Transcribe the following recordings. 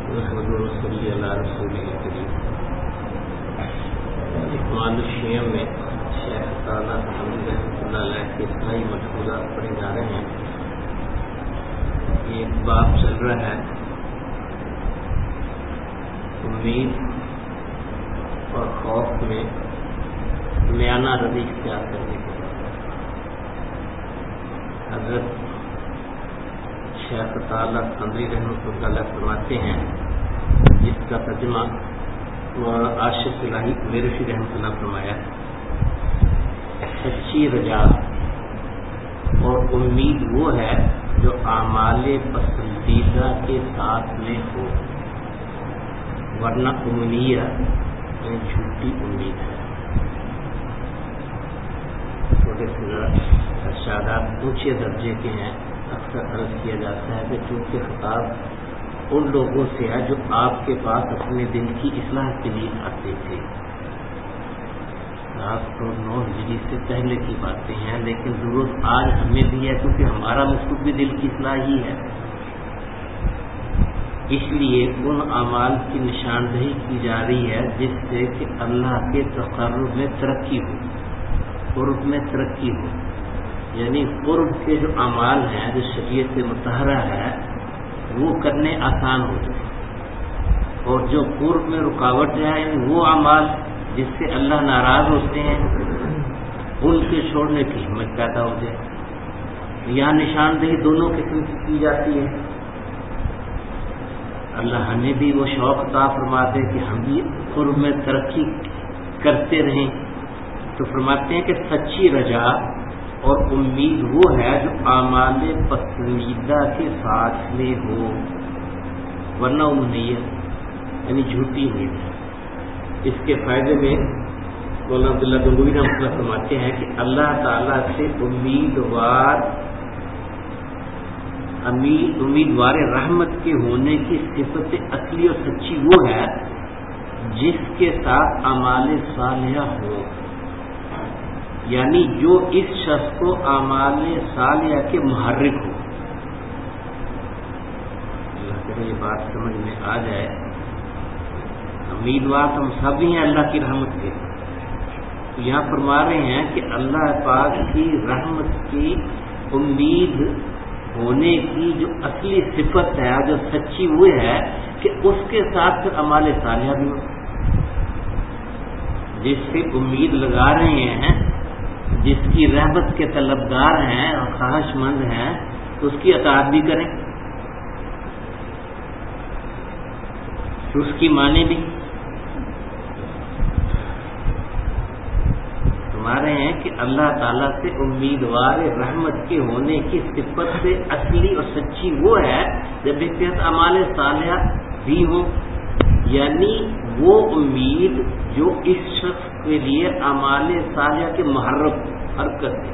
صلی اللہ رسول کریم. اکمال الشیعہ میں شیخ تعالیٰ رحمۃ اللہ علیہ کے اصلاحی مشغولات پڑھے جا رہے ہیں. ایک باب چل رہا ہے امید اور خوف میں میانہ روی اختیار کرنے کے بعد حضرت شیخ تعالیٰ قمری رحمۃ اللہ علیہ فرماتے ہیں، جس کا ترجمہ عاشق الہی میرشی رحمۃ اللہ فرمایا، سچی رجا اور امید وہ ہے جو اعمال پسندیدہ کے ساتھ میں ہو، ورنہ امنیہ یعنی جھوٹی امید ہے. تھوڑے سے ارشادات اونچے درجے کے ہیں. اکثر عرض کیا جاتا ہے کہ چونکہ خطاب ان لوگوں سے ہے جو آپ کے پاس اپنے دل کی اصلاح کے لیے آتے تھے. 709 ہجری سے پہلے کی باتیں ہیں، لیکن ضرورت آج ہمیں بھی ہے کیونکہ ہمارا مقصود بھی دل کی اصلاح ہی ہے. اس لیے ان اعمال کی نشاندہی کی جا رہی ہے جس سے کہ اللہ کے تقرب میں ترقی ہو، قرب میں ترقی ہو. یعنی قرب کے جو اعمال ہیں جو شریعت مطہرہ ہے وہ کرنے آسان ہو جائے، اور جو قرب میں رکاوٹ ہے یعنی وہ اعمال جس سے اللہ ناراض ہوتے ہیں ان کے چھوڑنے کی ہمت پیدا ہو جائے. یہاں نشاندہی دونوں قسم کی جاتی ہے. اللہ ہمیں بھی وہ شوق عطا فرماتے کہ ہم بھی قرب میں ترقی کرتے رہیں. تو فرماتے ہیں کہ سچی رجا اور امید وہ ہے جو اعمال پسندیدہ کے ساتھ میں ہو، ورنہ امنیت یعنی جھوٹی امید ہے. اس کے فائدے میں مولانا عبداللہ گنگوئی رحمۃ اللہ فرماتے ہیں کہ اللہ تعالیٰ سے امیدوار رحمت کے ہونے کی صفت اصلی اور سچی وہ ہے جس کے ساتھ اعمال صالحہ ہو، یعنی جو اس شخص کو اعمال صالحہ کے محرک ہو. اللہ کرے یہ بات سمجھ میں آ جائے. امیدوار ہم سب ہی ہیں اللہ کی رحمت کے. یہاں فرما رہے ہیں کہ اللہ پاک کی رحمت کی امید ہونے کی جو اصلی صفت ہے جو سچی وہ ہے کہ اس کے ساتھ پھر اعمال صالحہ بھی ہو. جس سے امید لگا رہے ہیں، جس کی رحمت کے طلبگار ہیں اور خواہش مند ہیں، اس کی اطاعت بھی کریں، اس کی مانیں بھی. ہمارے ہیں کہ اللہ تعالیٰ سے امیدوار رحمت کے ہونے کی صفت سے اصلی اور سچی وہ ہے جب اس کے ساتھ اعمال صالحہ بھی ہو، یعنی وہ امید جو اس شخص کے لیے اعمال صالحہ کے محرک حرکت ہے.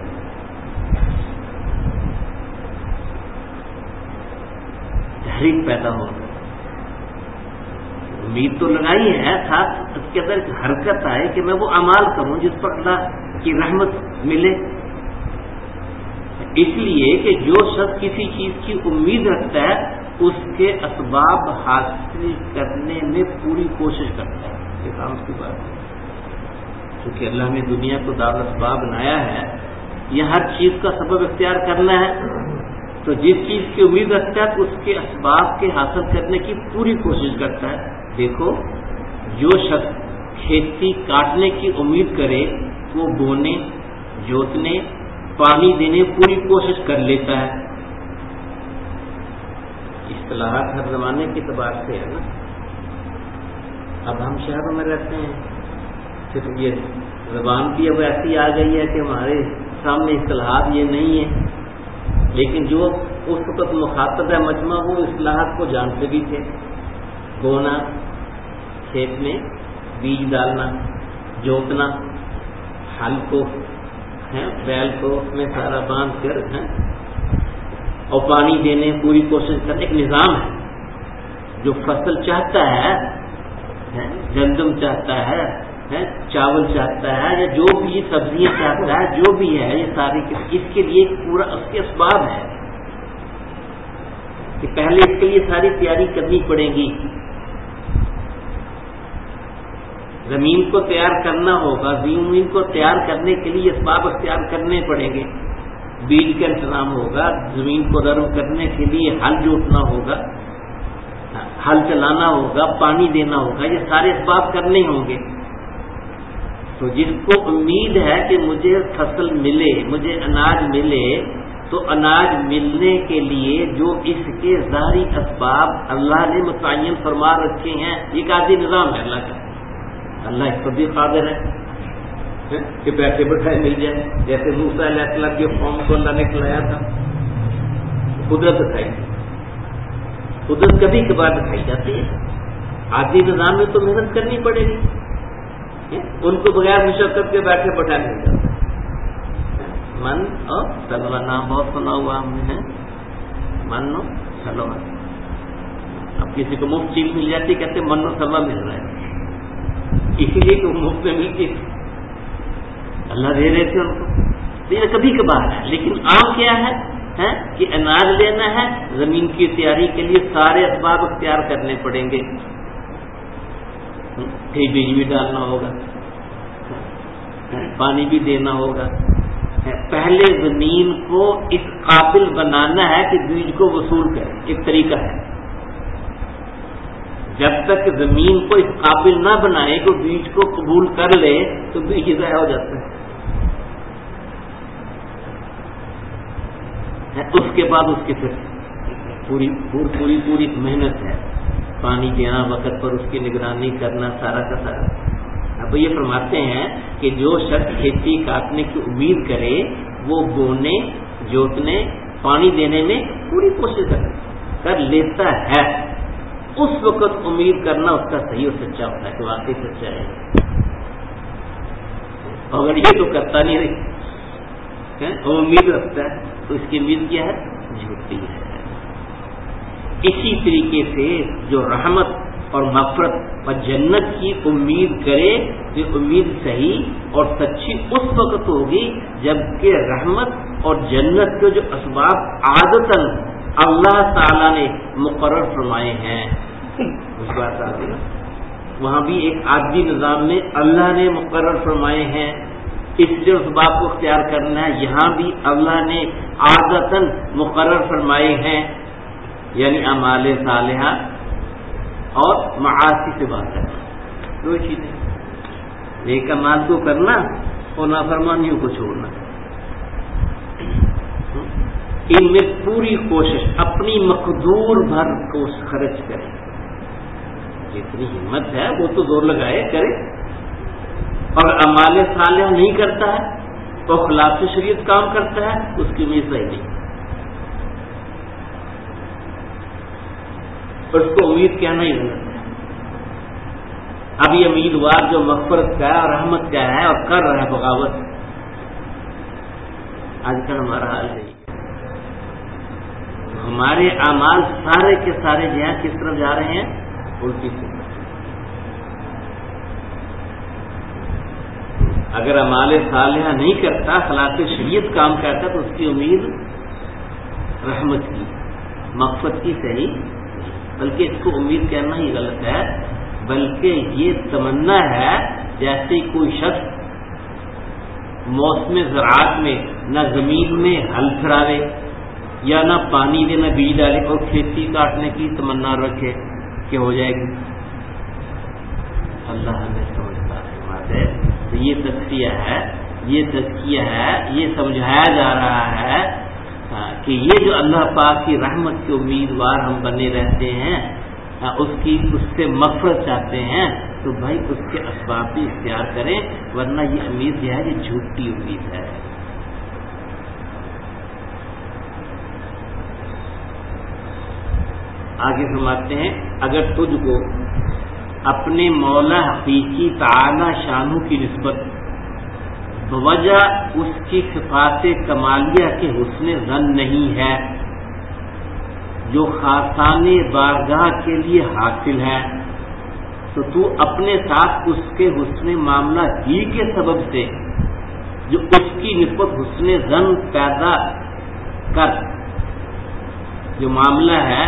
تحریک پیدا ہو، امید تو لگائی ہے، ساتھ اس کے اندر ایک حرکت آئے کہ میں وہ اعمال کروں جس پر اللہ کی رحمت ملے. اس لیے کہ جو شخص کسی چیز کی امید رکھتا ہے اس کے اسباب حاصل کرنے میں پوری کوشش کرتا ہے. یہ کام کی بات ہے، کیونکہ اللہ نے دنیا کو دار الاسباب بنایا ہے، یہ ہر چیز کا سبب اختیار کرنا ہے. تو جس چیز کی امید رکھتا ہے اس کے اسباب کے حاصل کرنے کی پوری کوشش کرتا ہے. دیکھو، جو شخص کھیتی کاٹنے کی امید کرے وہ بونے، جوتنے، پانی دینے پوری کوشش کر لیتا ہے. اصطلاحات ہر زمانے کے اعتبار سے ہے نا. اب ہم شہروں میں رہتے ہیں، صرف یہ زبان بھی اب ایسی آ گئی ہے کہ ہمارے سامنے اصطلاحات یہ نہیں ہے، لیکن جو اس وقت مخاطب ہے مجمع وہ اصطلاحات کو جانتے بھی تھے. بونا، کھیت میں بیج ڈالنا، جوتنا، ہل کو بیل کو میں سارا باندھ کر اور پانی دینے پوری کوشش کرنے ایک نظام ہے. جو فصل چاہتا ہے، گندم چاہتا ہے، چاول چاہتا ہے، یا جو بھی سبزیاں چاہتا ہے، جو بھی ہے یہ ساری اس کے لیے پورا اس کے اسباب ہے کہ پہلے اس کے لیے ساری تیاری کرنی پڑے گی. زمین کو تیار کرنا ہوگا, زمین کو تیار کرنے کے لیے اسباب اختیار کرنے پڑیں گے. بیج کا انتظام ہوگا, زمین کو نرم کرنے کے لیے ہل جوتنا ہوگا, ہل چلانا ہوگا, پانی دینا ہوگا, یہ سارے اسباب کرنے ہوں گے. تو جس کو امید ہے کہ مجھے فصل ملے, مجھے اناج ملے, تو اناج ملنے کے لیے جو اس کے ظاہری اسباب اللہ نے متعین فرما رکھے ہیں, یہ قاضی نظام ہے اللہ کا. اللہ اس پر بھی قادر ہے کہ بیٹھے بٹھائے مل جائے. جیسے موسیٰ علیہ السلام کی قوم کو اللہ نے کھلایا تھا, قدرت دکھائی. قدرت کبھی کبھار دکھائی جاتی ہے. عادی نظام میں تو محنت کرنی پڑے گی. ان کو بغیر مشقت کے بیٹھے بٹھائے مل جاتا ہے. من اور سلوا نام بہت سنا ہوا ہم نے, من اور سلوا. اب کسی کو مفت چیز مل جاتی, کہتے من اور سلوا مل رہا ہے, اسی لیے کہ وہ مفت میں ملتی تھی, اللہ دے رہے تھے ان کو. یہ کبھی کبھار ہے, لیکن عام کیا ہے کہ اناج لینا ہے, زمین کی تیاری کے لیے سارے اسباب اختیار کرنے پڑیں گے. کہیں بیج بھی ڈالنا ہوگا, پانی بھی دینا ہوگا. پہلے زمین کو اس قابل بنانا ہے کہ بیج کو وصول کرے. ایک طریقہ ہے. جب تک زمین کو اس قابل نہ بنائے کہ بیج کو قبول کر لے تو بیج ضائع ہو جاتا ہے. اس کے بعد اس کی پھر پوری محنت ہے, پانی دینا وقت پر, اس کی نگرانی کرنا, سارا کا سارا. اب یہ فرماتے ہیں کہ جو شخص کھیتی کاٹنے کی امید کرے وہ بونے, جوتنے, پانی دینے میں پوری کوشش کر لیتا ہے. اس وقت امید کرنا اس کا صحیح اور سچا ہوتا ہے کہ واقعی سچا ہے. اگر یہ تو کرتا نہیں رہی, وہ امید رکھتا ہے, تو اس کی امید کیا ہے؟ جھوٹی ہے. اسی طریقے سے جو رحمت اور مغفرت اور جنت کی امید کرے, یہ امید صحیح اور سچی اس وقت ہوگی جبکہ رحمت اور جنت کے جو اسباب عادتاً اللہ تعالی نے مقرر فرمائے ہیں. اس بات آ گئی, وہاں بھی ایک عادی نظام میں اللہ نے مقرر فرمائے ہیں, اس لیے اسباب کو اختیار کرنا ہے. یہاں بھی اللہ نے عادتاً مقرر فرمائے ہیں, یعنی اعمال صالحہ اور معاصی سے بات کرنا, دو چیزیں. نیک اعمال کو کرنا اور نافرمانیوں کو چھوڑنا. ان میں پوری کوشش, اپنی مقدور بھر کو خرچ کرے. جتنی ہمت ہے وہ تو زور لگائے کرے. اور اعمال صالحہ نہیں کرتا ہے تو خلاف شریعت کام کرتا ہے, اس کی امید صحیح نہیں. اس کو امید کہنا ہی غلط ہے. اب یہ امیدوار جو مغفرت کا ہے اور رحمت کا ہے اور کر رہا ہے بغاوت, آج کل ہمارا حال ہے. ہمارے اعمال سارے کے سارے جو ہیں کس طرف جا رہے ہیں؟ الٹی سے. اگر اعمال صالحہ نہیں کرتا, خلاف شریعت کام کرتا, تو اس کی امید رحمت کی, مغفرت کی صحیح, بلکہ اس کو امید کہنا ہی غلط ہے. بلکہ یہ تمنا ہے جیسے کوئی شخص موسم زراعت میں نہ زمین میں ہل پھراوے یا نہ پانی دے, نہ بیج ڈالے, اور کھیتی کاٹنے کی تمنا رکھے کہ ہو جائے گی. اللہ ہمیں سمجھتا ہے. تو یہ تذکیہ ہے, یہ سمجھایا جا رہا ہے کہ یہ جو اللہ پاک کی رحمت کے امیدوار ہم بنے رہتے ہیں, اس سے مغفرت چاہتے ہیں, تو بھائی اس کے اسباب بھی اختیار کریں, ورنہ یہ امید جو ہے یہ جھوٹی امید ہے. آگے فرماتے ہیں, اگر تجھ کو اپنے مولا حقیقی تعالی شانہ کی نسبت بوجہ اس کی صفات کمالیہ کے حسن ظن نہیں ہے جو خاصان بارگاہ کے لیے حاصل ہے, تو تو اپنے ساتھ اس کے حسن معاملہ ہی کے سبب سے جو اس کی نسبت حسن ظن پیدا کر, جو معاملہ ہے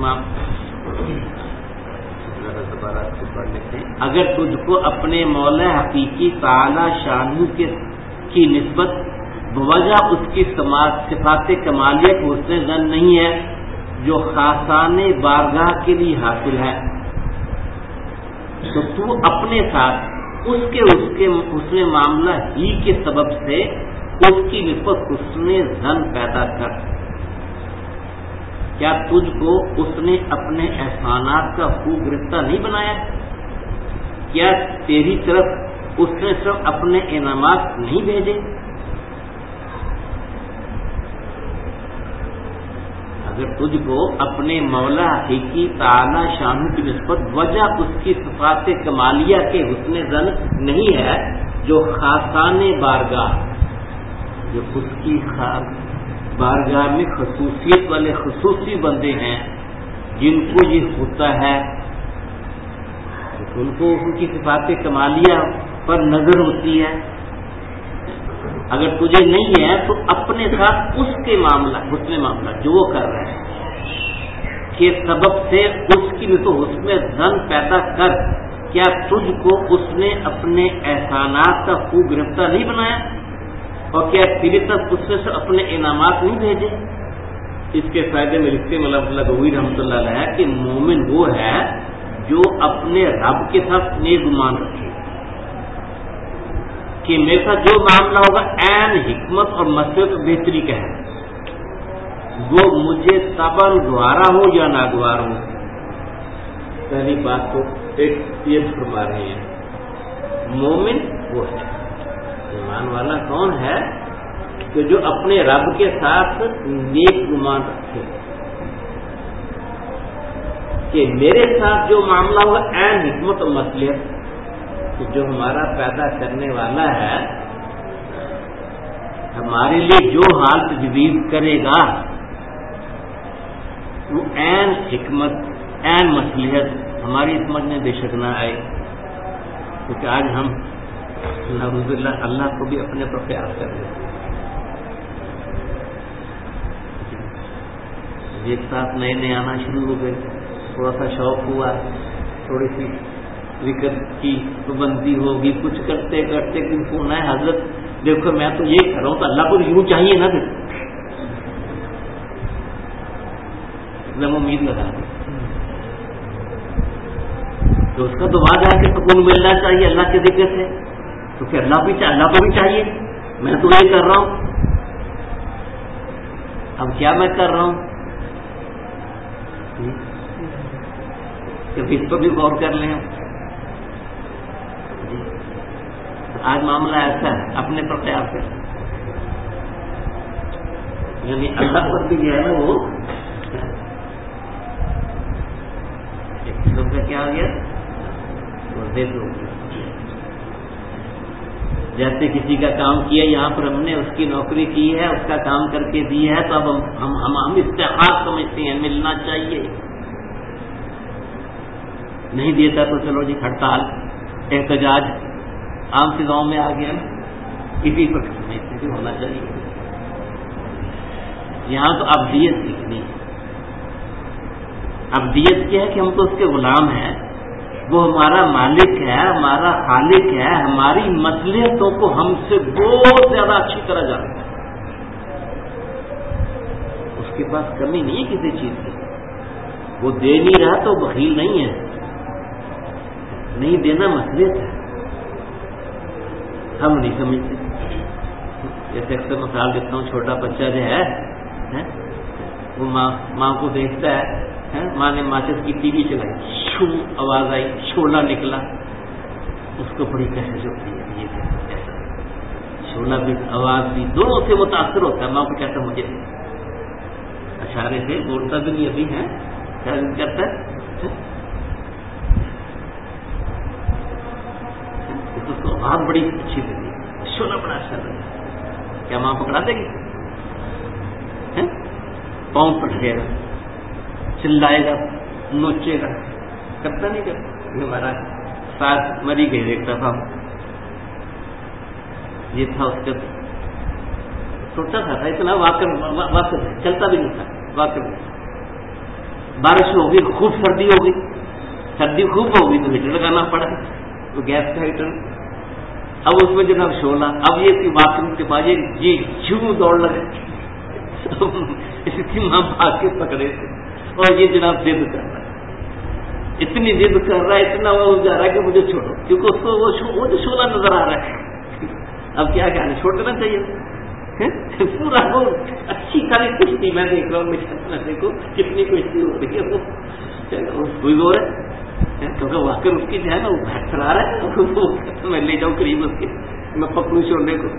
دوبارہ پڑھ لیتے ہیں. اگر تجھ کو اپنے مولا حقیقی تعالی شانہ کی نسبت بوجہ اس کی صفات کمالیت حسن ظن نہیں ہے جو خاصان بارگاہ کے لیے حاصل ہے، تو تو اپنے ساتھ اس کے حسن معاملہ ہی کے سبب سے اس کی نسبت حسن ظن پیدا کر. کیا تجھ کو اس نے اپنے احسانات کا خوب گرفتہ نہیں بنایا؟ کیا تیری طرف اس نے صرف اپنے انعامات نہیں بھیجے؟ اگر تجھ کو اپنے مولا حقیقی تعالی شانہ کی نسبت وجہ اس کی صفات کمالیہ کے حسن ظن نہیں ہے جو خاصان بارگاہ، جو اس کی بارگاہ میں خصوصیت والے خصوصی بندے ہیں جن کو یہ ہوتا ہے، ان کو ان کی صفات کمالیہ پر نظر ہوتی ہے. اگر تجھے نہیں ہے تو اپنے ساتھ اس کے معاملہ حسن معاملہ جو وہ کر رہا ہے کے سبب سے اس کی بھی تو حسن ظن پیدا کر. کیا تجھ کو اس نے اپنے احسانات کا خوب گرفتہ نہیں بنایا اور کیا تیری طرف اس سے اپنے انعامات نہیں بھیجے؟ اس کے فائدے میں لکھتے مولانا عبداللہ گوئی رحمۃ اللہ علیہ کہ مومن وہ ہے جو اپنے رب کے ساتھ نیک گمان رکھے کہ میرے ساتھ جو معاملہ ہوگا عین حکمت اور مصلحت بہتری کا ہے، وہ مجھے طبعاً گوارا ہو یا ناگوار ہو. پہلی بات تو ایک یہ فرما رہے ہیں مومن وہ ہے، ایمان والا کون ہے کہ جو اپنے رب کے ساتھ نیک گمان رکھے کہ میرے ساتھ جو معاملہ ہوگا عین حکمت اور مصلحت، کہ جو ہمارا پیدا کرنے والا ہے ہمارے لیے جو حال تجویز کرے گا وہ عین حکمت عین مصلحت ہماری سمجھ میں بے شک نہ آئے. کیونکہ آج ہم نعوذ باللہ اللہ کو بھی اپنے پر قیاس کر رہے ہیں. ایک ساتھ نئے نئے آنا شروع ہو گئے، تھوڑا سا شوق ہوا، تھوڑی سی ذکر کی پابندی ہوگی، کچھ کرتے کرتے فون ہے حضرت دیکھو میں تو یہ کر رہا ہوں تو اللہ کو یوں چاہیے نا، پھر میں امید لگا تو اس کا تو وعدہ ہے کہ سکون ملنا چاہیے اللہ کے ذکر سے، تو پھر اللہ کو بھی چاہیے میں تو یہ کر رہا ہوں. اب کیا میں کر رہا ہوں کہ اس پر بھی غور کر لیں. آج معاملہ ایسا ہے اپنے پر قیاس ہے، یعنی اللہ پر بھی جو ہے نا وہ ایک قسم کا کیا ہو گیا وہ دیکھو جیسے کسی کا کام کیا یہاں پر ہم نے اس کی نوکری کی ہے، اس کا کام کر کے دی ہے، تو اب ہم استحقاق سمجھتے ہیں ملنا چاہیے، نہیں دیتا تو چلو جی ہڑتال احتجاج عام فضاؤں میں آ گیا، اسی پر سمجھتے کہ ہونا چاہیے. یہاں تو ابدیت سیکھنی ہے. ابدیت کیا ہے کہ ہم تو اس کے غلام ہیں، وہ ہمارا مالک ہے، ہمارا خالق ہے، ہماری مصلحتوں کو ہم سے بہت زیادہ اچھی طرح جانتا ہے. اس کے پاس کمی نہیں ہے کسی چیز کی، وہ دے نہیں رہا تو بخیل نہیں ہے، نہیں دینا مصلحت ہے، ہم نہیں سمجھتے. جیسے اکثر مثال دیتا ہوں، چھوٹا بچہ جو ہے وہ ماں کو دیکھتا ہے، ماں نے ماچس کی ٹی وی چلائی، شو آواز آئی، شولا نکلا، اس کو بڑی کہج ہوتی ہے، یہ کیسا شولا بھی آواز بھی دونوں سے متاثر ہوتا ہے. ماں کو کہتا مجھے اشارے سے بولتا بھی نہیں ابھی ہے کیا کرتا ہے، اس کو آواز بڑی اچھی لگی، شولا بڑا اچھا لگا. کیا ماں پکڑا دے گی؟ پاؤں پٹکے گا، چلائے گا، نوچے گا، کرتا نہیں کرتا. ہمارا ساتھ مری گئی دیکھتا تھا، یہ تھا اس کا چھوٹا تھا اتنا واقع چلتا بھی نہیں تھا، واقع بارش ہو گئی خوب سردی ہو گئی، سردی خوب ہو گئی تو ہیٹر لگانا پڑا، تو گیس کا ہیٹر، اب اس میں جناب شعلہ، اب یہ بات کے بعد یہ جھوم دوڑ لگے، اس کی ماں بھاگ کے پکڑے تھے، اور یہ جناب ضد کر رہا ہے، اتنی ضد کر رہا ہے، اتنا وہ جا رہا ہے کہ مجھے چھوڑو، کیونکہ اس کو وہ جو شعلہ نظر آ رہا ہے، اب کیا کہنا، چھوڑ دینا چاہیے، پورا وہ اچھی خالی کشتی میں دیکھ رہا ہوں، میں دیکھو کتنی کشتی ہو رہی ہے، وہ کوئی وہ ہے کیونکہ واقع اس کی جو ہے نا وہ بھیٹ چلا رہا ہے، میں لے جاؤں قریب اس کے، میں پکڑوں چھوڑنے کو،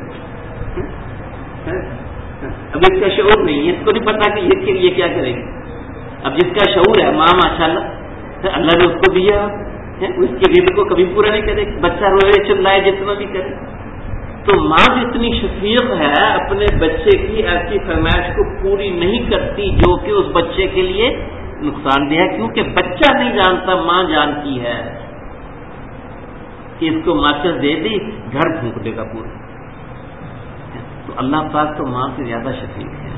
اب اس کا شعور نہیں ہے، اس کو نہیں پتا کہ یہ کیا کرے گی، اب جس کا شعور ہے ماں ماشاءاللہ اللہ نے اس کو دیا، اس کی ضد کو کبھی پورا نہیں کرے، بچہ روئے چلائے جتنا بھی کرے، تو ماں جتنی شفیق ہے اپنے بچے کی ایسی فرمائش کو پوری نہیں کرتی جو کہ اس بچے کے لیے نقصان دہ ہے، کیونکہ بچہ نہیں جانتا، ماں جانتی ہے کہ اس کو ماچس دے دی گھر پھونک دے گا پورا، تو اللہ پاک تو ماں سے زیادہ شفیق ہے،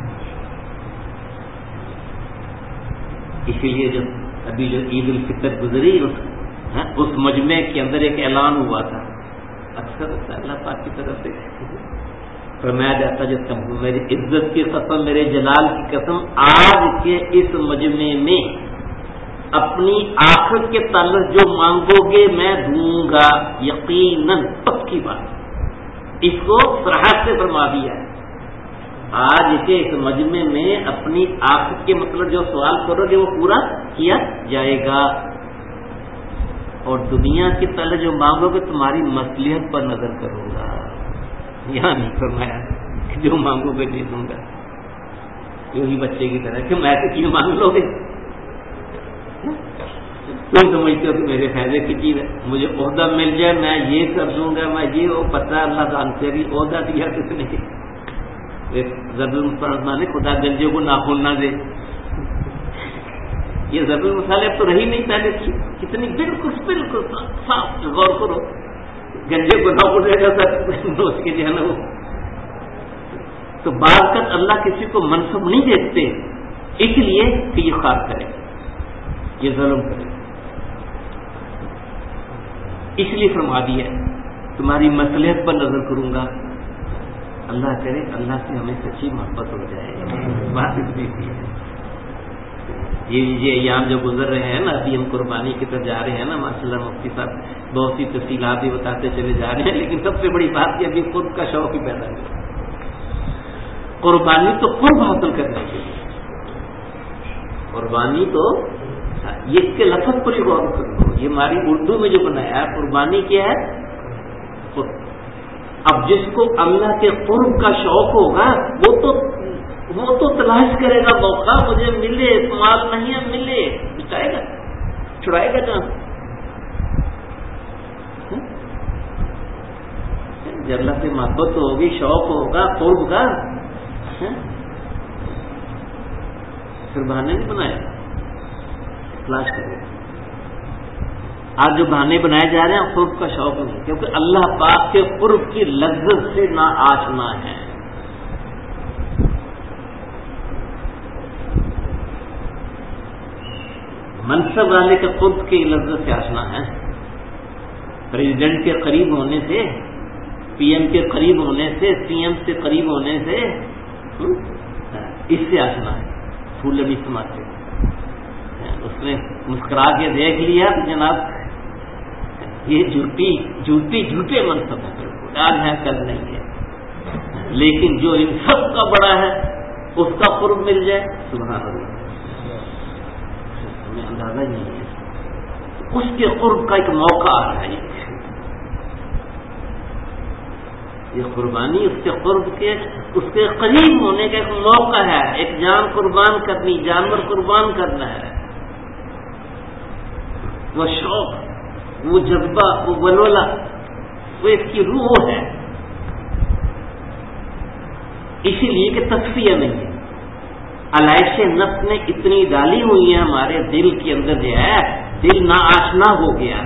اسی لیے جو ابھی جو عید الفطر گزری اس مجمع کے اندر ایک اعلان ہوا تھا، اکثر اللہ پاک کی طرف سے فرمایا جاتا جو میری عزت کی قسم، میرے جلال کی قسم، آج کے اس مجمع میں اپنی آخرت کے تعلق جو مانگو گے میں دوں گا، یقیناً پکی بات، اس کو صراحت سے فرما دیا ہے، آج کے اس مجمع میں اپنی آخرت کے مطلب جو سوال کرو گے وہ پورا کیا جائے گا، اور دنیا کے تعلق جو مانگو گے تمہاری مصلحت پر نظر کروں گا، یہاں نہیں فرمایا کہ جو مانگو گے دے دوں گا، یہی بچے کی طرح کہ میں تو کیوں مانگ لو گے، تم سمجھتے ہو کہ میرے فائدے کی چیز ہے، مجھے عہدہ مل جائے میں یہ کر دوں گا، میں یہ وہ پتہ اللہ جانتے بھی عہدہ دیا کس نے، ضرب المثال خدا گنجے کو ناخن نہ دے، یہ ضرب المثال اب تو رہی نہیں، پہلے کتنی بالکل صاف، غور کرو، گنجے کو نہ اڑے گا سر اس کے جو ہے نا وہ، تو بعض کا اللہ کسی کو منصب نہیں دیتے اس لیے کہ یہ خواب کرے، یہ ظلم کرے، اس لیے فرما دیا تمہاری مصلحت پر نظر کروں گا، اللہ کرے اللہ سے ہمیں سچی محبت ہو جائے، بات اتنی سی ہے، یہ ایام جو گزر رہے ہیں نا، ابھی ہم قربانی کی طرف جا رہے ہیں نا، ماشاءاللہ مفتی صاحب بہت سی تفصیلات بھی بتاتے چلے جا رہے ہیں، لیکن سب سے بڑی بات یہ ابھی خود کا شوق ہی پیدا ہوا، قربانی تو قرب حاصل کرنے کے لیے، قربانی تو یہ کے لفظ پر ہی غور کرو، یہ ہماری اردو میں جو بنایا ہے قربانی کیا ہے قرب، اب جس کو اللہ کے قرب کا شوق ہوگا وہ تو تلاش کرے گا موقع، مجھے ملے، مال نہیں ہے ملے، بچائے گا، چھڑائے گا جان، جب اللہ سے محبت ہوگی، شوق ہوگا قرب کا، پھر بہانے نہیں بنائے، تلاش کرے گا، آج جو بہانے بنائے جا رہے ہیں قرب کا شوق نہیں، کیونکہ اللہ پاک کے قرب کی لذت سے نا آشنا ہے، منصب والے کے قرب کی لذت سے آشنا ہے، پریزیڈنٹ کے قریب ہونے سے، پی ایم کے قریب ہونے سے، سی ایم سے قریب ہونے سے، اس سے آشنا ہے، پھول بھی سماتے، اس نے مسکرا کے دیکھ لیا تو جناب یہ جھوٹے منصب ہیں، آج ہے کل نہیں ہے، لیکن جو ان سب کا بڑا ہے اس کا قرب مل جائے، سبحان اللہ، ہمیں اندازہ نہیں ہے، اس کے قرب کا ایک موقع آ رہا ہے، یہ قربانی اس کے قرب کے، اس کے قریب ہونے کا ایک موقع ہے، ایک جان قربان کرنی، جانور قربان کرنا ہے، وہ شوق، وہ جذبہ، وہ ولولہ، وہ اس کی روح ہے، اسی لیے کہ تصفیہ نہیں ہے، علائش نفس نے اتنی ڈالی ہوئی ہے ہمارے دل کے اندر، جو ہے دل ناآشنا ہو گیا،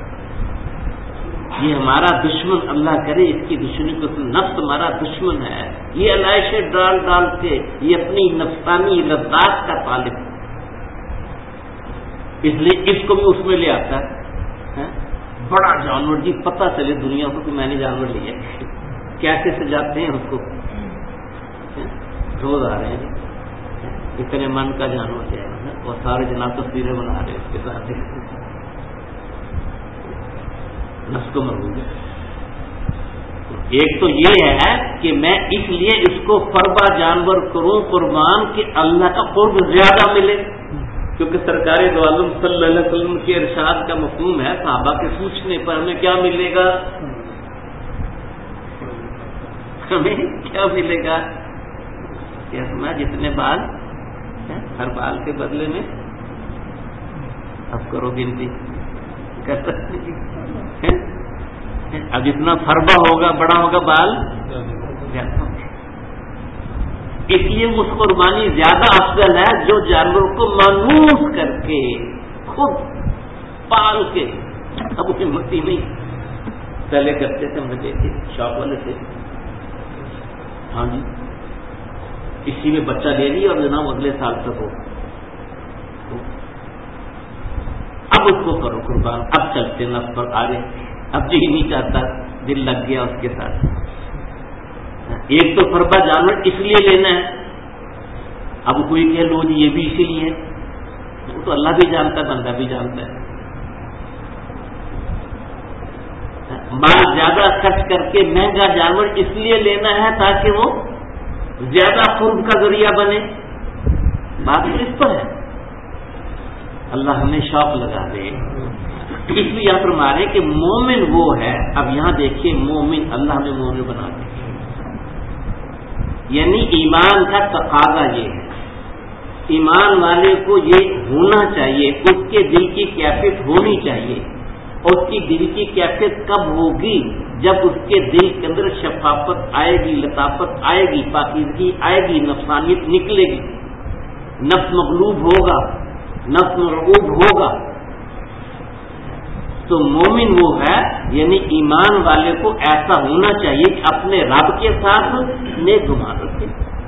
یہ ہمارا دشمن، اللہ کرے اس کی دشمنی کو، نفس ہمارا دشمن ہے، یہ علائشیں ڈال ڈال کے یہ اپنی نفسانی لذات کا طالب ہے، اس لیے اس کو بھی اس میں لے آتا ہے بڑا جانور جی، پتہ چلے دنیا کو کہ میں نے جانور لیا، کیسے سجاتے ہیں اس کو، روز آ رہے ہیں اتنے من کا جانور لیا اور سارے جناب تصویریں بنا رہے ہیں اس کے ساتھ، نفس کو مربوط ہے۔ ایک تو یہ ہے کہ میں اس لیے اس کو فربا جانور کروں قربان کہ اللہ کا قرب زیادہ ملے، کیونکہ سرکار دو عالم صلی اللہ علیہ وسلم کے ارشاد کا مفہوم ہے صحابہ کے پوچھنے پر ہمیں کیا ملے گا، ہمیں کیا ملے گا، کیا سنا جتنے بال ہر بال کے بدلے میں، اب کرو گنتی کر سکتے، اب جتنا فربا ہوگا بڑا ہوگا بال زیادہ ہوگا، اس لیے وہ قربانی زیادہ افضل ہے جو جانور کو مانوس کر کے خود پال کے، اب اسے مٹی نہیں پہلے کرتے تھے، ہم نے دیکھے شاپ والے تھے، ہاں جی اسی میں بچہ لے لیا اور جناب اگلے سال تک ہو، اب اس کو کرو قربان، اب چلتے نفس پر آگے، اب جی نہیں چاہتا، دل لگ گیا اس کے ساتھ۔ ایک تو فربا جانور اس لیے لینا ہے، اب کوئی کہ لو جی یہ بھی اسی لیے، وہ تو اللہ بھی جانتا ہے بندہ بھی جانتا ہے، مال زیادہ خرچ کر کے مہنگا جانور اس لیے لینا ہے تاکہ وہ زیادہ قرب کا ذریعہ بنے، بات اس پر ہے، اللہ ہمیں شوق لگا دے، اس لیے آپ فرما رہے کہ مومن وہ ہے، اب یہاں دیکھیے مومن، اللہ ہمیں مومن بنا دے، یعنی ایمان کا تقاضا یہ ہے، ایمان والے کو یہ ہونا چاہیے، اس کے دل کی کیفیت ہونی چاہیے، اور اس کی دل کی کیفیت کب ہوگی؟ جب اس کے دل کے اندر شفافت آئے گی، لطافت آئے گی، پاکیزگی آئے گی، نفسانیت نکلے گی، نفس مغلوب ہوگا، نفس مرعوب ہوگا، تو مومن وہ ہے، یعنی ایمان والے کو ایسا ہونا چاہیے کہ اپنے رب کے ساتھ نیک گمان رکھے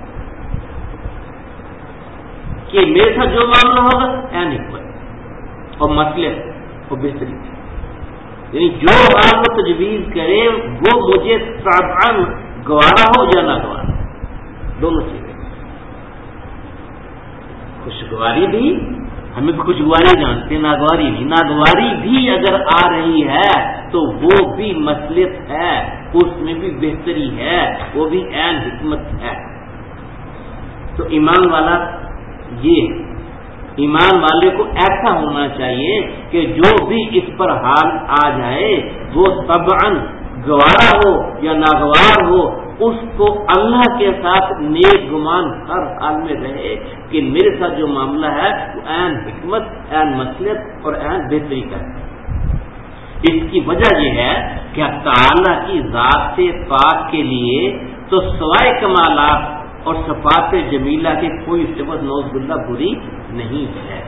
کہ میرے ساتھ جو معاملہ ہوگا این حکمت اور مصلحت اور بہتری، یعنی جو حال وہ تجویز کرے وہ مجھے طبعاً گوارا ہو یا ناگوارا، دونوں چیزیں، خوشگواری بھی، ہمیں خوشگواری جانتے ہیں، ناگواری نہیں، ناگواری بھی اگر آ رہی ہے تو وہ بھی مصلحت ہے، اس میں بھی بہتری ہے، وہ بھی عین حکمت ہے۔ تو ایمان والا یہ، ایمان والے کو ایسا ہونا چاہیے کہ جو بھی اس پر حال آ جائے وہ طبعاً گوارا ہو یا ناگوار ہو، اس کو اللہ کے ساتھ نیک گمان ہر حال میں رہے کہ میرے ساتھ جو معاملہ ہے وہ عین حکمت، عین مصلحت اور عین بہتری کا ہے۔ اس کی وجہ یہ ہے کہ تعالیٰ کی ذات سے پاک کے لیے تو سوائے کمالات اور صفات جمیلہ کی کوئی صفت نعوذ باللہ بری نہیں ہے۔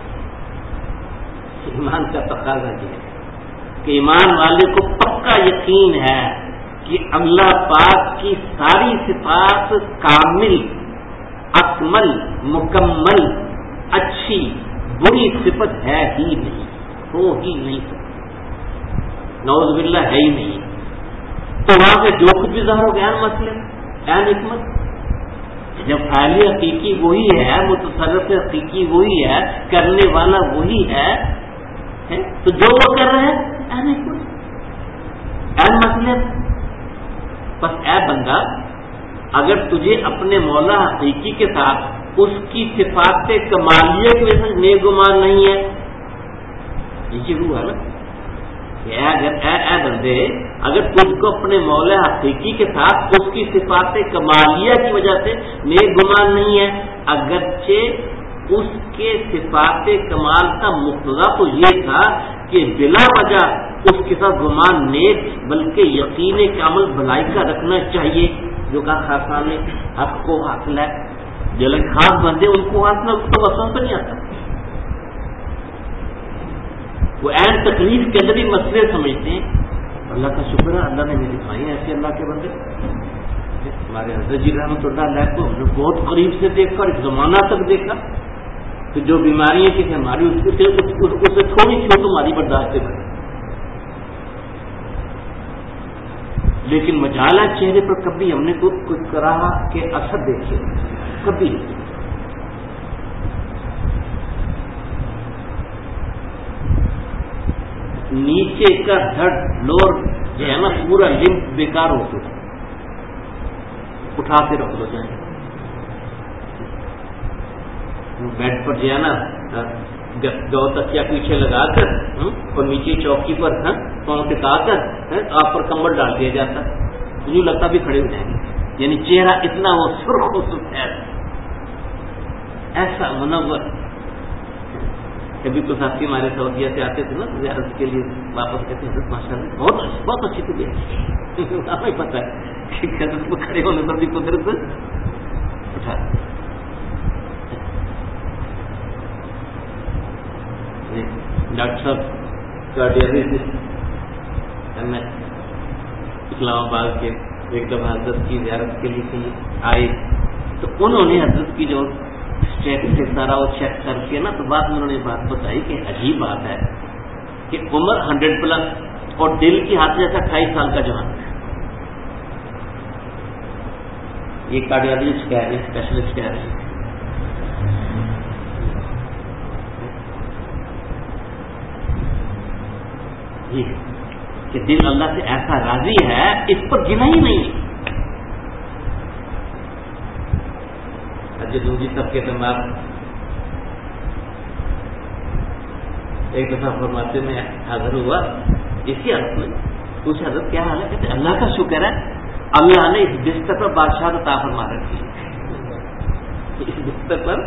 ایمان کا تقاضا یہ ہے کہ ایمان والے کو پکا یقین ہے کہ اللہ پاک کی ساری صفات کامل، اکمل، مکمل، اچھی، بری صفت ہے ہی نہیں، ہو ہی نہیں سکتی، نعوذ باللہ ہے ہی نہیں، تو وہاں پہ جو کچھ بھی ظاہر ہو گیا مسئلے عین حکمت، جب فاعل حقیقی وہی ہے، متصرف حقیقی وہی ہے، کرنے والا وہی ہے، تو جو وہ کر رہے ہیں عین حکمت، عین مصلحت۔ بس اے بندہ، اگر تجھے اپنے مولا حقیقی کے ساتھ اس کی صفات کمالیہ کی وجہ سے نیک گمان نہیں ہے، یہ شروع ہے نا کہ اے بندے، اگر تجھ کو اپنے مولا حقیقی کے ساتھ اس کی صفات کمالیہ کی وجہ سے نیک گمان نہیں ہے، اگرچہ اس کے صفات کمال کا مقتضا تو یہ تھا کہ بلا وجہ اس کے ساتھ گمان نیک بلکہ یقین کامل بھلائی کا رکھنا چاہیے، جو کہا خاصا نے حق کو حاصل ہے، جو لوگ خاص بندے ان کو حاصل ہے، تو وسوسہ تو نہیں آتا، وہ عین تکلیف کے اندر ہی مسئلے سمجھتے ہیں۔ اللہ کا شکر ہے، اللہ نے میری بھائی ایسے اللہ کے بندے، ہمارے حضرت جی رحمۃ اللہ علیہ کو ہم نے بہت قریب سے دیکھا اور ایک زمانہ تک دیکھا، تو جو بیماریاں کسی ہماری اسے تھوڑی سی ہو تو ہماری برداشت سے بڑھے، لیکن مجالہ چہرے پر کبھی ہم نے کوئی کراہا کہ اثر دیکھے کبھی نہیں۔ نیچے کا دھڑ لور جو ہے نا پورا لمف بیکار ہو چکا، اٹھا کے رکھ لو جائیں بیڈ پر جو ہے نا دو تکیا پیچھے لگا کر اور نیچے چوکی پر پاؤں ٹکا کر آپ پر کمبل ڈال دیا جاتا، مجھے لگتا بھی کھڑے ہو جائیں گے، یعنی چہرہ اتنا وہ سرخ و سفید ایسا منور۔ کبھی تو ساتھی ہمارے سعودیہ سے آتے تھے نا زیارت کے لیے، واپس کہتے ہیں ماشاء اللہ بہت اچھی طبیعت، ہمیں پتہ ہے کہ حضرت کو کھڑے ہونے پر بھی قدرت اٹھا۔ ڈاکٹر صاحب کارڈیالوجسٹ اسلام آباد کے ایک دفعہ حضرت کی زیارت کے لیے آئے تو انہوں نے حضرت کی جو اسٹیٹس سارا وہ چیک کر کے نا تو بعد میں انہوں نے بات بتائی کہ عجیب بات ہے کہ عمر 100+ اور دل کی حالت جیسا 28 سال کا جوان ہے۔ یہ کارڈیالوجسٹ کہہ رہے ہیں، اسپیشلسٹ کہہ رہے ہیں۔ کہ دل اللہ سے ایسا راضی ہے اس پر گنا ہی نہیں۔ جدوجی سب کے دماغ ایک دفعہ فرماتے میں حاضر ہوا اسی حالت میں، پوچھا حضرت کیا حال ہے؟ کہتے اللہ کا شکر ہے اللہ نے اس بستر پر بادشاہ عطا فرما رکھی ہے، اس بستر پر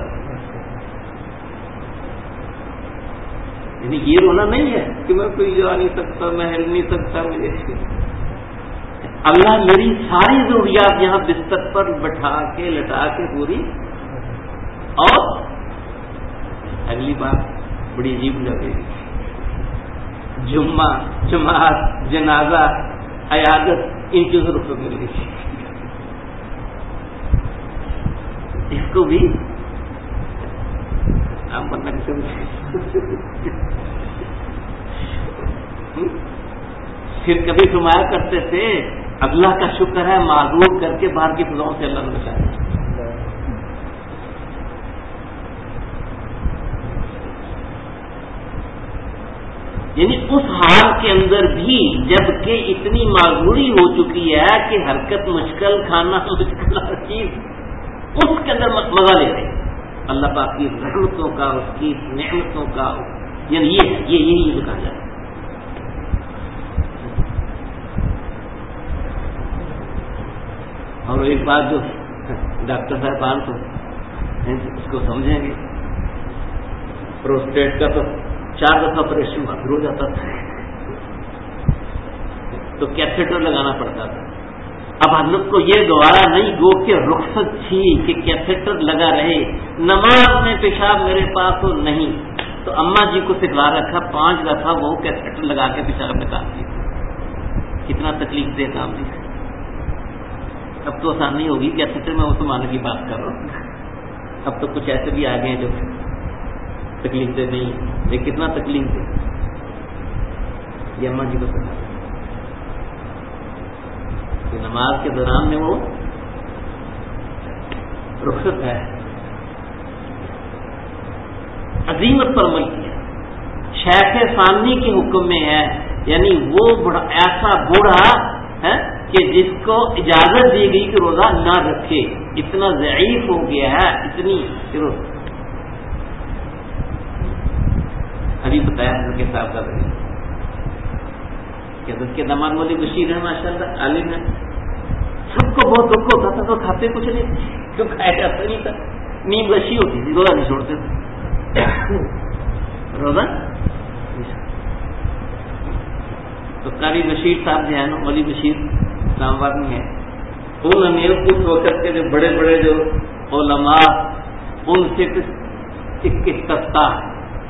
یعنی یہ رونا نہیں ہے کہ میں کوئی جا نہیں سکتا، میں ہل نہیں سکتا، مجھے اللہ میری ساری ضروریات یہاں بستر پر بٹھا کے لٹا کے پوری۔ اور اگلی بات بڑی عجیب لگے گی، جمعہ جماعت جنازہ عیادت ان چیزوں کو مل گئی، اس کو بھی آپ بننا کسی پھر کبھی فرمایا کرتے تھے اللہ کا شکر ہے معذور کر کے باہر کی فضاؤں سے اللہ نے بچایا۔ یعنی اس حال کے اندر بھی جب کہ اتنی معذوری ہو چکی ہے کہ حرکت مشکل، کھانا مشکل، ہر چیز اس کے اندر مزہ لے رہے اللہ پاک کی رحمتوں کا، اس کی نعمتوں کا، یعنی یہی جو کہا جاتا ہے۔ اور ایک بات جو ڈاکٹر صاحبان کو اس کو سمجھیں گے، پروسٹیٹ کا تو 4 دفعہ آپریشن ہو جاتا تھا تو کیتھیٹر لگانا پڑتا تھا۔ اب حضرت کو یہ دوبارہ نہیں گو کہ رخصت تھی کہ کیتھیٹر لگا رہے، نماز میں پیشاب میرے پاس تو نہیں، تو اماں جی کو سکھلا رکھا 5 دفعہ وہ کیتھیٹر لگا کے پیشاب نکالتی تھی۔ کتنا تکلیف دہ کام نہیں۔ اب تو آسانی ہوگی، کیتھیٹر میں مسلمانوں کی بات کر رہا ہوں، اب تو کچھ ایسے بھی آ گئے جو تکلیف دہ نہیں، یہ کتنا تکلیف دہ یہ اماں جی کو سکھا کہ نماز کے دوران میں وہ رخصت ہے، عظیمت پر عمل کیا۔ شیخ ثانی کے حکم میں ہے، یعنی وہ ایسا بوڑھا ہے کہ جس کو اجازت دی گئی کہ روزہ نہ رکھے، اتنا ضعیف ہو گیا ہے، اتنی ابھی بتایا حضرت کے صاحب کا کہ حضرت کے داماد مولی بشیر ہے ماشاء اللہ عالم ہے، سب کو بہت دکھ ہوتا تھا تو کھاتے کچھ نہیں، کیوں کھایا جاتا نہیں تھا، نیند وشی ہوتی تھی، روزہ نہیں چھوڑتے تھے، روزہ تو قاری بشیر صاحب جو ہے نا، مولی بشیر اسلام آباد میں ہے، انہوں نے اس وقت کے جو بڑے بڑے جو علماء ان سے استفتاء ہے،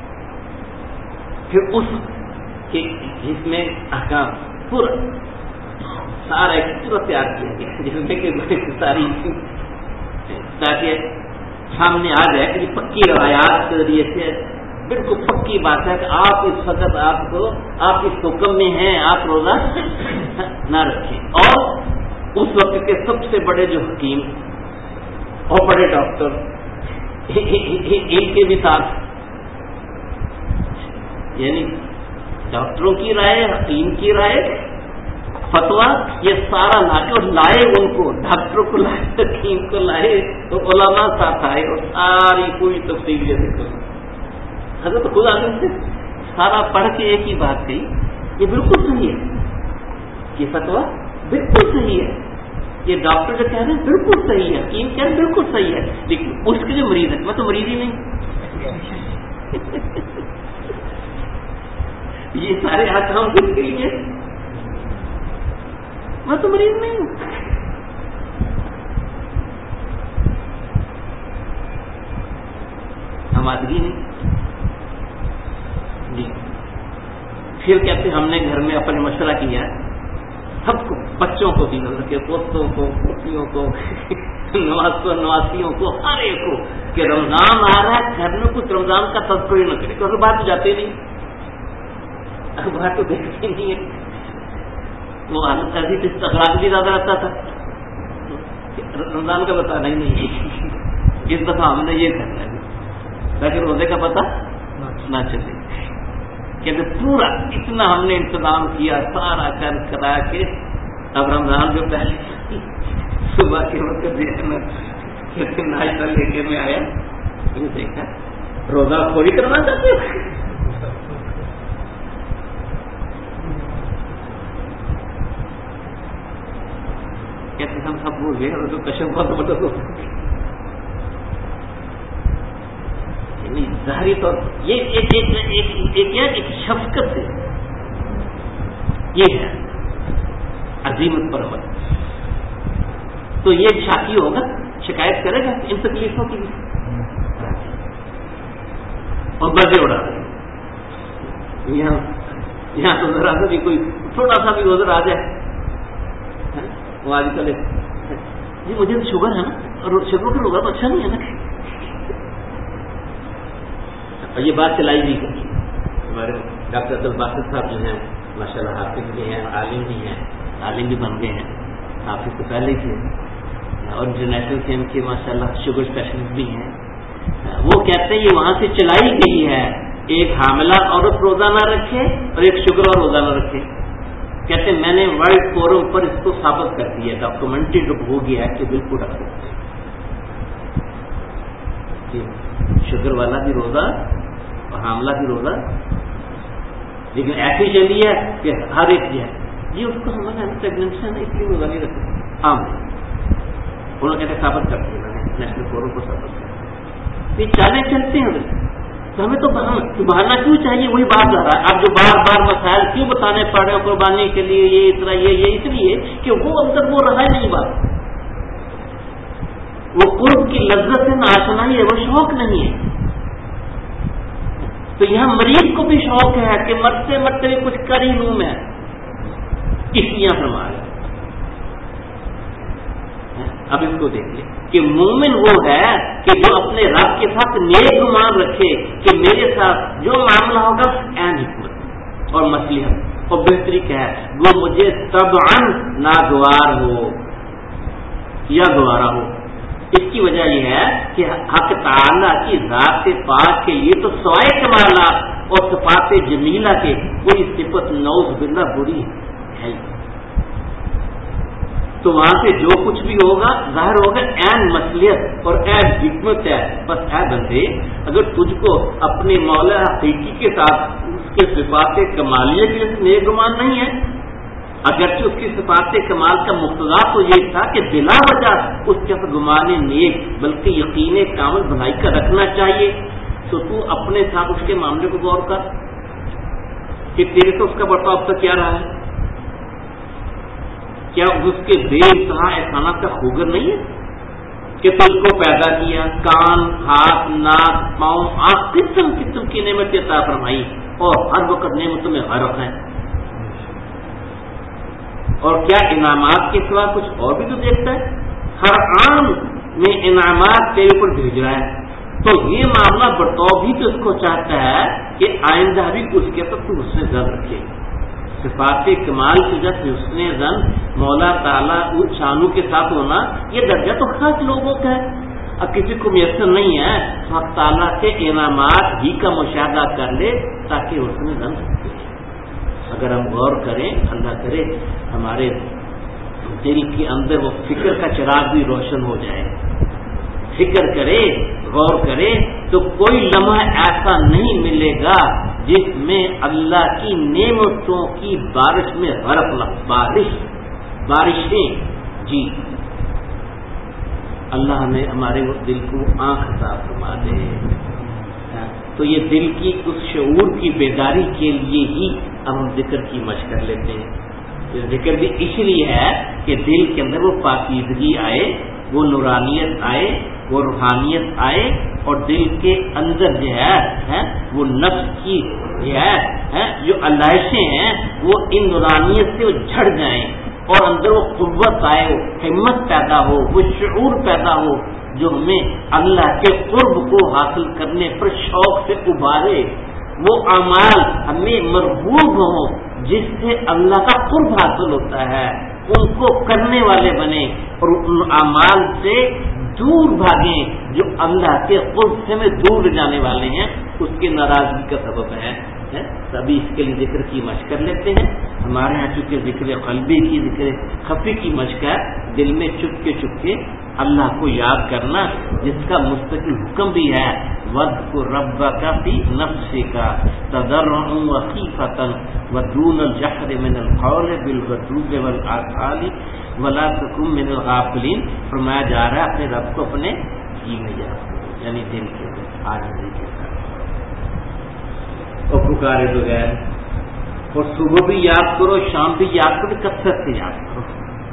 پھر اس کے جس میں احکام پورا سارا ایک پورا تیار کیا گیا جس میں کہ ساری تاکہ سامنے آ جائے کہ پکی روایات کے ذریعے سے بالکل پکی بات ہے کہ آپ اس وقت آپ اس حکم میں ہیں آپ روزہ نہ رکھیں. اور اس وقت کے سب سے بڑے جو حکیم اور بڑے ڈاکٹر ان کے بھی ساتھ، یعنی ڈاکٹروں کی رائے، حکیم کی رائے، فتوا، یہ سارا لائے اور لائے ان کو، ڈاکٹروں کو لائے، حکیم کو لائے، تو علماء ساتھ آئے اور ساری پوری تفصیل یہ دیکھو. حضرت خود عالم سے سارا پڑھ کے ایک ہی بات کہی، یہ بالکل صحیح ہے، یہ فتوا بالکل صحیح ہے، یہ ڈاکٹر جو کہہ رہے ہیں بالکل صحیح ہے، حکیم کہہ رہے ہیں بالکل صحیح ہے، لیکن اس کے جو مریض ہے، میں تو مریض ہی نہیں. یہ سارے احکام کس کے لیے؟ میں تو مریض نہیں ہوں. ہم آدمی نہیں جی. پھر کہتے ہم نے گھر میں اپنے مشورہ کیا سب کو، بچوں کو بھی، نظر کے پوتوں کو، پوتیوں کو، نواسیوں کو، ہر ایک کو، کہ رمضان آ رہا ہے، گھر میں کچھ رمضان کا تذکر نہ کرے، کیونکہ باہر تو جاتے نہیں، باہر تو دیکھتے نہیں ہے. وہ حالت ایسی استخراج بھی زیادہ رہتا تھا، رمضان کا بتانا ہی نہیں. اس دفعہ ہم نے یہ کرنا ہے تاکہ روزے کا پتہ نہ چلے. کہتے پورا اتنا ہم نے انتظام کیا، سارا کر کرا کے اب رمضان جو پہلے صبح کے وقت دیکھنا کہتے ناشتہ لے کے میں آیا، یہ دیکھا روزہ خوری کرنا چاہتے ہو. کہتے ہم سب بھول گئے اور تو کشم بہت بڑا ہو، ظاہری طور پر یہ ایک شفقت ہے، یہ ہے عظیمت پر عمل. تو یہ شاکی ہوگا، شکایت کرے گا ان تکلیفوں کی بھی اور بازے اڑا رہے. یہاں تو ذرا سا بھی کوئی چھوٹا سا بھی نظر آ جائے، وہ آج کل جی مجھے شوگر ہے نا، اور شوگر کا روزہ تو اچھا نہیں ہے نا. اور یہ بات چلائی بھی گئی. ہمارے ڈاکٹر عبد الباسط صاحب جو ہیں ماشاء اللہ حافظ بھی ہیں، عالم بھی ہیں، عالم بھی بن گئے ہیں، حافظ تو پہلے ہی تھے، اور انٹرنیشنل سے ان کے ماشاء اللہ شوگر اسپیشلسٹ بھی ہیں. وہ کہتے ہیں یہ وہاں سے چلائی گئی ہے، ایک حاملہ عورت روزہ نہ رکھے اور ایک شوگر اور روزہ نہ رکھے. کہتے ہیں میں نے ورلڈ فورم پر اس کو ثابت کر دیا، ڈاکومنٹری ہو گیا ہے کہ بالکل رکھو. شوگر والا بھی روزہ اور حاملہ بھی روزہ، لیکن ایسی چلی ہے کہ ہر ایک جو ہے جی اس کو ہمارا پریگننسی ہے نا اس لیے روزہ نہیں رکھتے، عام انہوں نے کہتے ثابت کر دیا، میں نے نیشنل فورم کو ثابت کر دیا. یہ چالیں چلتے ہیں تو ہمیں تو بہانا کیوں چاہیے؟ وہی بات آ رہا ہے. اب جو بار بار مسائل کیوں بتانے پڑ رہے ہیں قربانی کے لیے، یہ اس طرح یہ اس لیے کہ وہ اندر وہ رہا نہیں، بات وہ قرب کی لذت ہے، ناشنائی ہے، وہ شوق نہیں ہے. تو یہاں مریض کو بھی شوق ہے کہ مرتے مرتے بھی کچھ کر ہی لوں میں، اس لیے فرما رہے. اب اس کو دیکھ لیں کہ مومن وہ ہے کہ جو اپنے رب کے ساتھ نیک گمان رکھے کہ میرے ساتھ جو معاملہ ہوگا عین حکمت اور مصلحت اور بہتری کا ہے، وہ مجھے طبعاً ناگوار ہو یا گوارا ہو. اس کی وجہ یہ ہے کہ حق تعالیٰ کی ذات پاک کے لیے تو سوائے کمالات اور صفات جمیلہ کے کوئی صفت نعوذ باللہ بری ہے. تو وہاں سے جو کچھ بھی ہوگا ظاہر ہوگا عین مصلحت اور عین حکمت ہے. بس اے بندے، اگر تجھ کو اپنے مولا حقیقی کے ساتھ اس کے صفات کمالیہ کے نیک گمان نہیں ہے، اگرچہ اس کی صفات کمال کا مقتضا تو یہ تھا کہ بلا وجہ اس کے گمان نیک بلکہ یقین کامل بھلائی کا رکھنا چاہیے، تو تو اپنے ساتھ اس کے معاملے کو غور کر کہ تیرے سے اس کا برتاؤ اب تک کیا رہا ہے. کیا اس کے بے انتہا احسانات کا خوگر نہیں ہے کہ تجھ کو پیدا کیا، کان، ہاتھ، ناک، پاؤں، آنکھ، قسم قسم کی نعمتیں عطا فرمائی اور ہر وقت نعمتوں میں غرق ہیں. اور کیا انعامات کے سوا کچھ اور بھی تو دیکھتا ہے؟ ہر عام میں انعامات تیرے اوپر بھیج رہا ہے، تو یہ معاملہ برتاؤ بھی تو اس کو چاہتا ہے کہ آئندہ بھی اس کے پر تو حسن زن رکھے. صفات کمال کی وجہ سے حسن زن مولا تعالیٰ شانو کے ساتھ ہونا، یہ درجہ تو خاص لوگوں کا ہے. اب کسی کو میسر نہیں ہے تو حق تعالیٰ کے انعامات ہی کا مشاہدہ کر لے تاکہ حسن زن رکھے. اگر ہم غور کریں، اللہ کرے ہمارے دل کے اندر وہ فکر کا چراغ بھی روشن ہو جائے، فکر کرے، غور کرے، تو کوئی لمحہ ایسا نہیں ملے گا جس میں اللہ کی نعمتوں کی بارش میں غرق نہ بارشیں. جی اللہ ہمیں ہمارے وہ دل کو آنکھ عطا فرما دے. تو یہ دل کی اس شعور کی بیداری کے لیے ہی اب ہم ذکر کی مشق کر لیتے ہیں. یہ ذکر بھی اس لیے ہے کہ دل کے اندر وہ پاکیزگی آئے، وہ نورانیت آئے، وہ روحانیت آئے، اور دل کے اندر جو ہے وہ نفس کی جو ہے جو علائشیں ہیں وہ ان نورانیت سے وہ جھڑ جائیں، اور اندر وہ قوت آئے، وہ ہمت پیدا ہو، وہ شعور پیدا ہو جو ہمیں اللہ کے قرب کو حاصل کرنے پر شوق سے ابھارے. وہ اعمال ہمیں مرغوب ہوں جس سے اللہ کا قرب حاصل ہوتا ہے، ان کو کرنے والے بنے، اور ان اعمال سے دور بھاگیں جو اللہ کے قرب سے میں دور جانے والے ہیں، اس کی ناراضگی کا سبب ہے. تبھی اس کے لیے ذکر کی مشق کر لیتے ہیں. ہمارے یہاں چونکہ ذکر قلبی کی، ذکر خفی کی مشق ہے، دل میں چپ کے اللہ کو یاد کرنا، جس کا مستقل حکم بھی ہے وَاذْكُرْ رَبَّكَ فِي نَفْسِكَ تَضَرُّعًا وَخِيفَةً وَدُونَ الْجَهْرِ مِنَ الْقَوْلِ بِالْغُدُوِّ وَالْآصَالِ وَلَا تَكُن مِّنَ الْغَافِلِينَ. فرمایا جا رہا ہے اپنے رب کو اپنے جی میں یاد کرو، یعنی دل کے اندر عاجزی کے ساتھ، اور پکارے بغیر، اور صبح بھی یاد کرو، شام بھی یاد کرو، کثرت سے یاد کرو،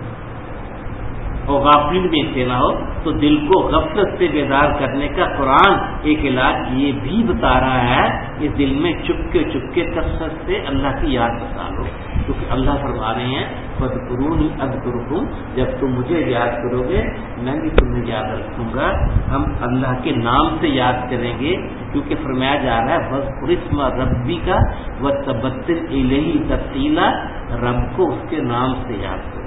اور غافل میں سے نہ ہو. تو دل کو غفلت سے بیدار کرنے کا قرآن ایک علاج یہ بھی بتا رہا ہے کہ دل میں چپ کے کثرت سے اللہ کی یاد بتا لو، کیونکہ اللہ فرما رہے ہیں فَاذْكُرُونِی أَذْكُرْکُم، جب تم مجھے یاد کرو گے میں بھی تمہیں یاد رکھوں گا. ہم اللہ کے نام سے یاد کریں گے، کیونکہ فرمایا جا رہا ہے وَاذْكُرِ اسْمَ رَبِّکَ وَتَبَتَّلْ إِلَیْہِ تَبْتِیلًا، رب کو اس کے نام سے یاد کرو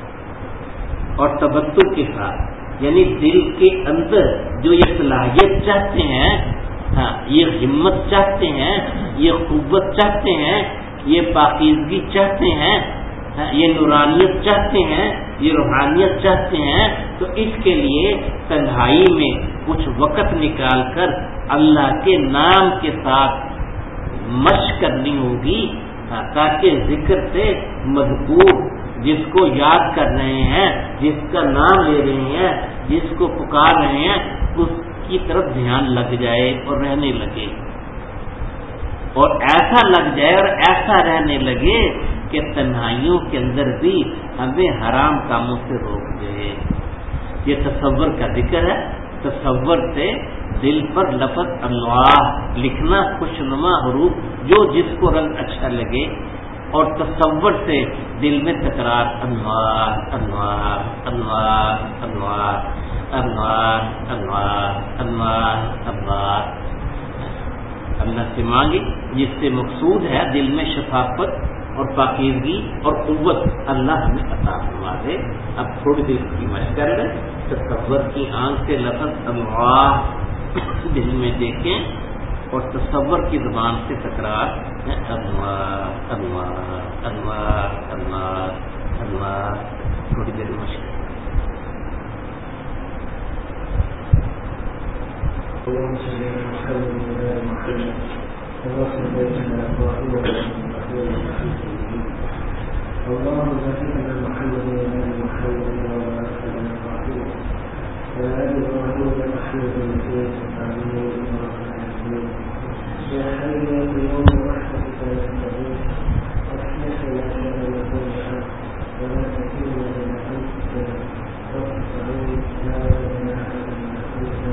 اور تبتل کے ساتھ، یعنی دل کے اندر جو یہ صلاحیت چاہتے ہیں، یہ ہمت چاہتے ہیں، یہ قوت چاہتے ہیں، یہ پاکیزگی چاہتے ہیں، یہ نورانیت چاہتے ہیں، یہ روحانیت چاہتے ہیں، تو اس کے لیے تنہائی میں کچھ وقت نکال کر اللہ کے نام کے ساتھ مشق کرنی ہوگی، تاکہ ذکر سے مذکور جس کو یاد کر رہے ہیں، جس کا نام لے رہے ہیں، جس کو پکار رہے ہیں، اس کی طرف دھیان لگ جائے اور رہنے لگے، اور ایسا لگ جائے اور ایسا رہنے لگے کہ تنہائیوں کے اندر بھی ہمیں حرام کاموں سے روک دے. یہ تصور کا ذکر ہے. تصور سے دل پر لفظ اللہ لکھنا، خوشنما حروف جو جس کو رنگ اچھا لگے، اور تصور سے دل میں تکرار انوار انوار انوار انوار انوار انوار انوار انوار اللہ سے مانگے، جس سے مقصود ہے دل میں شفافت اور پاکیزگی اور قوت اللہ ہمیں عطا فرما دے. اب تھوڑی دیر کی مشق کر لیں، تصور کی آنکھ سے لفظ انوار دل میں دیکھیں، اور تصور کی زبان سے تکرار انوار انوار انوار انوار انوار. تھوڑی دیر مشق اللهم بارك على محمد وعلى ال محمد وبارك على ابراهيم وعلى ال ابراهيم انك حميد مجيد. يا حي يا قيوم برحمتك نستغيث اصلح لنا شاننا كله ولا تكلنا الى انفسنا واستعين لا اله الا انت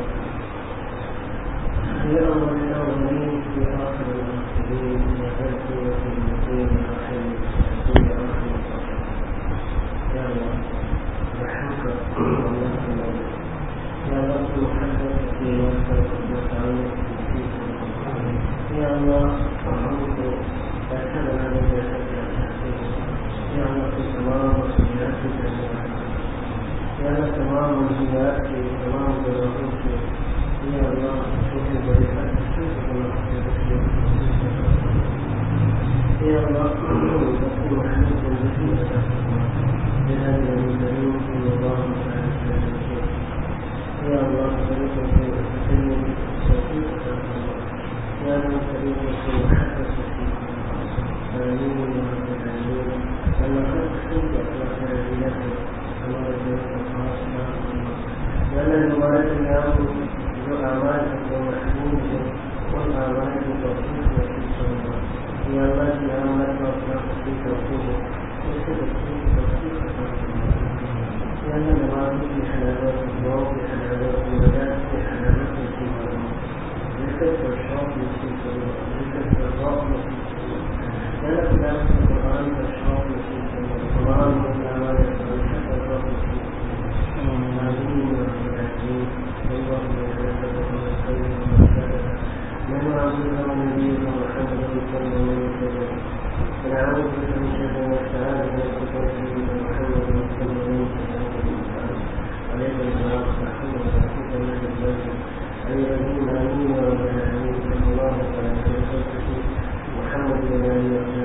يا اول الاولين في اخر الاخرين يا هادي في المدين اخر المسلمين اخر المسلمين. يا الله رحمك الله اللہ کی تمام مسئولیات کی ذمہ داری تمام منصوبات کے تمام گناہوں کے یا اللہ چھوٹے بڑے ہر کسی کو یا اللہ اپنی محمود زندگی عطا فرما جناب نبی کریم صلی اللہ علیہ وسلم یا اللہ طریقوں سے تسلیم توفیق عطا فرما یا اللہ طریقوں سے محبت آمین یا رب العالمین اللہ ہر قسم کے اخلاق رضیت ہے ہمارے دل کو خاص نہ فرما یا اللہ ہمارے درمیان جو اعمال جو محمود ہیں ان اعمال کی توفیق نصیب فرما یا اللہ کی اعمال کو اپنا توفیق رکھتے ہیں اس سے بچوں کی توفیق عطا فرما یا اللہ نمازوں کی حلاوت دعاؤں کی حلاوت عبادات کی حلاوت نصیب فرما ذکر پر شوق نصیب فرما ذکر پر ذوق نصیب فرما یا اللہ تلاوت قرآن کا شوق نصیب فرما قرآن کے اعمال صالحہ کا ذوق نصیب فرما آمین یا رب العالمین اللهم صل وسلم وبارك من عبدنا ونبينا محمد صلى الله عليه وسلم ونعوذ بك من شر ما استعاذ من سيدنا محمد صلى الله عليه وسلم عليك السلام ورحمة الله وبركاته أيها الذين آمنوا يا رب العالمين صلى الله عليه وسلم محمد وعلى آله